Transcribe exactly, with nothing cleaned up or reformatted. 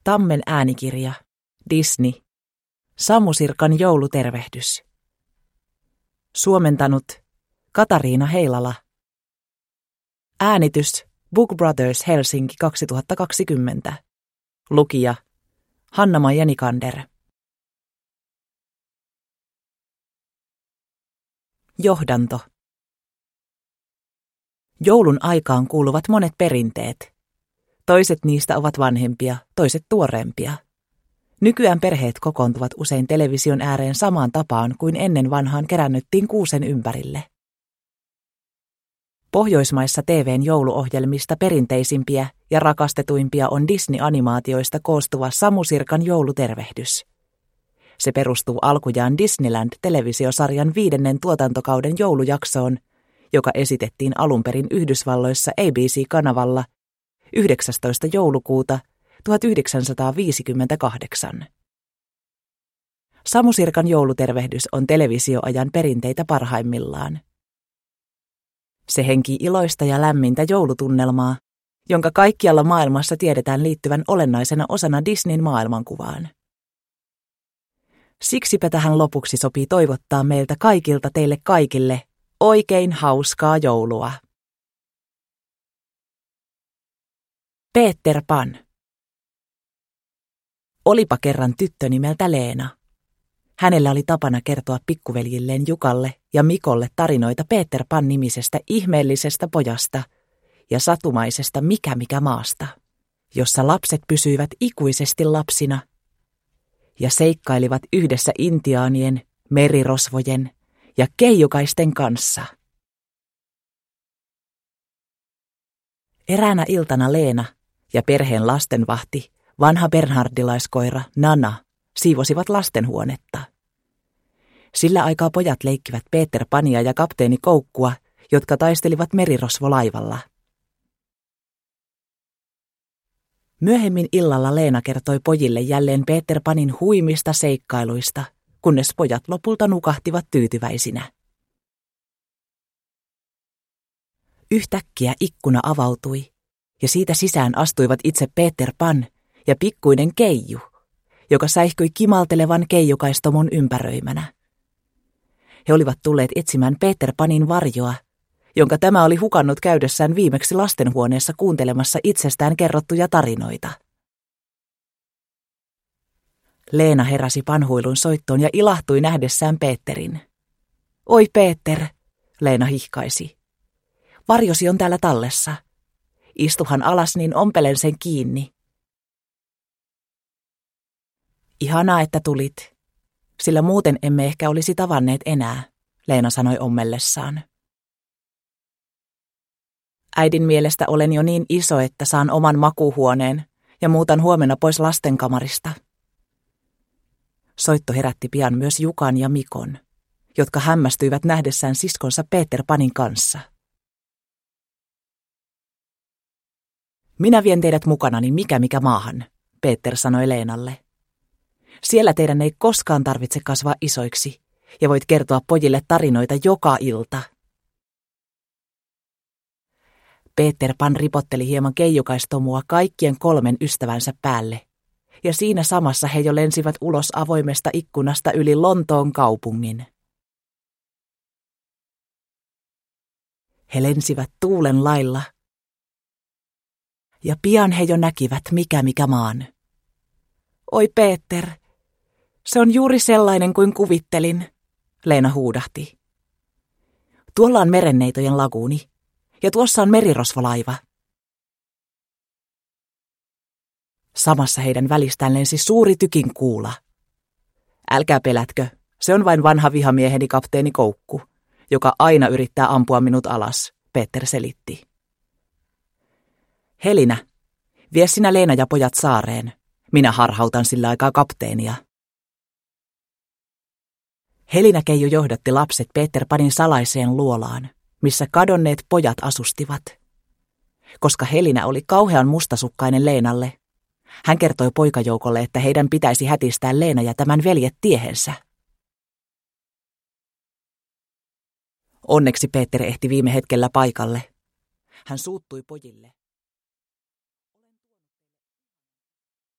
Tammen äänikirja. Disney. Samu Sirkan joulutervehdys. Suomentanut Katariina Heilala. Äänitys Book Brothers Helsinki kaksituhattakaksikymmentä. Lukija Hanna-Maija Nikander. Johdanto. Joulun aikaan kuuluvat monet perinteet. Toiset niistä ovat vanhempia, toiset tuoreempia. Nykyään perheet kokoontuvat usein television ääreen samaan tapaan kuin ennen vanhaan kerännettiin kuusen ympärille. Pohjoismaissa T V:n jouluohjelmista perinteisimpiä ja rakastetuimpia on Disney-animaatioista koostuva Samu Sirkan joulutervehdys. Se perustuu alkujaan Disneyland-televisiosarjan viidennen tuotantokauden joulujaksoon, joka esitettiin alun perin Yhdysvalloissa A B C-kanavalla yhdeksästoista joulukuuta tuhatyhdeksänsataaviisikymmentäkahdeksan. Samu Sirkan joulutervehdys on televisioajan perinteitä parhaimmillaan. Se henkii iloista ja lämmintä joulutunnelmaa, jonka kaikkialla maailmassa tiedetään liittyvän olennaisena osana Disneyn maailmankuvaan. Siksipä tähän lopuksi sopii toivottaa meiltä kaikilta teille kaikille oikein hauskaa joulua. Peter Pan. Olipa kerran tyttö nimeltä Leena. Hänellä oli tapana kertoa pikkuveljilleen Jukalle ja Mikolle tarinoita Peter Pan-nimisestä ihmeellisestä pojasta ja satumaisesta mikä mikä maasta, jossa lapset pysyivät ikuisesti lapsina ja seikkailivat yhdessä intiaanien, merirosvojen ja keijukaisten kanssa. Eräänä iltana Leena ja perheen lastenvahti, vanha bernhardilaiskoira Nana, siivosivat lastenhuonetta. Sillä aikaa pojat leikkivät Peter Pania ja kapteeni Koukkua, jotka taistelivat merirosvolaivalla. Myöhemmin illalla Leena kertoi pojille jälleen Peter Panin huimista seikkailuista, kunnes pojat lopulta nukahtivat tyytyväisinä. Yhtäkkiä ikkuna avautui, ja siitä sisään astuivat itse Peter Pan ja pikkuinen Keiju, joka säihkyi kimaltelevan keijukaistomon ympäröimänä. He olivat tulleet etsimään Peter Panin varjoa, jonka tämä oli hukannut käydessään viimeksi lastenhuoneessa kuuntelemassa itsestään kerrottuja tarinoita. Leena heräsi panhuilun soittoon ja ilahtui nähdessään Peterin. Oi Peter, Leena hihkaisi. Varjosi on täällä tallessa. Istuhan alas, niin ompelen sen kiinni. Ihanaa, että tulit, sillä muuten emme ehkä olisi tavanneet enää, Leena sanoi ommellessaan. Äidin mielestä olen jo niin iso, että saan oman makuuhuoneen ja muutan huomenna pois lastenkamarista. Soitto herätti pian myös Jukan ja Mikon, jotka hämmästyivät nähdessään siskonsa Peter Panin kanssa. Minä vien teidät mukanani mikä mikä maahan, Peter sanoi Leenalle. Siellä teidän ei koskaan tarvitse kasvaa isoiksi ja voit kertoa pojille tarinoita joka ilta. Peter Pan ripotteli hieman keijukaistommua kaikkien kolmen ystävänsä päälle, ja siinä samassa he jo lensivät ulos avoimesta ikkunasta yli Lontoon kaupungin. He lensivät tuulen lailla, ja pian he jo näkivät mikä mikä maan. Oi Peter, se on juuri sellainen kuin kuvittelin, Leena huudahti. Tuolla on merenneitojen laguuni, ja tuossa on merirosvolaiva. Samassa heidän välistään lensi suuri tykin kuula. Älkää pelätkö, se on vain vanha vihamieheni kapteeni Koukku, joka aina yrittää ampua minut alas, Peter selitti. Helinä, vie sinä Leena ja pojat saareen. Minä harhautan sillä aikaa kapteenia. Helinä Keiju johdatti lapset Peter Panin salaiseen luolaan, missä kadonneet pojat asustivat. Koska Helinä oli kauhean mustasukkainen Leenalle, hän kertoi poikajoukolle, että heidän pitäisi hätistää Leena ja tämän veljet tiehensä. Onneksi Peter ehti viime hetkellä paikalle. Hän suuttui pojille.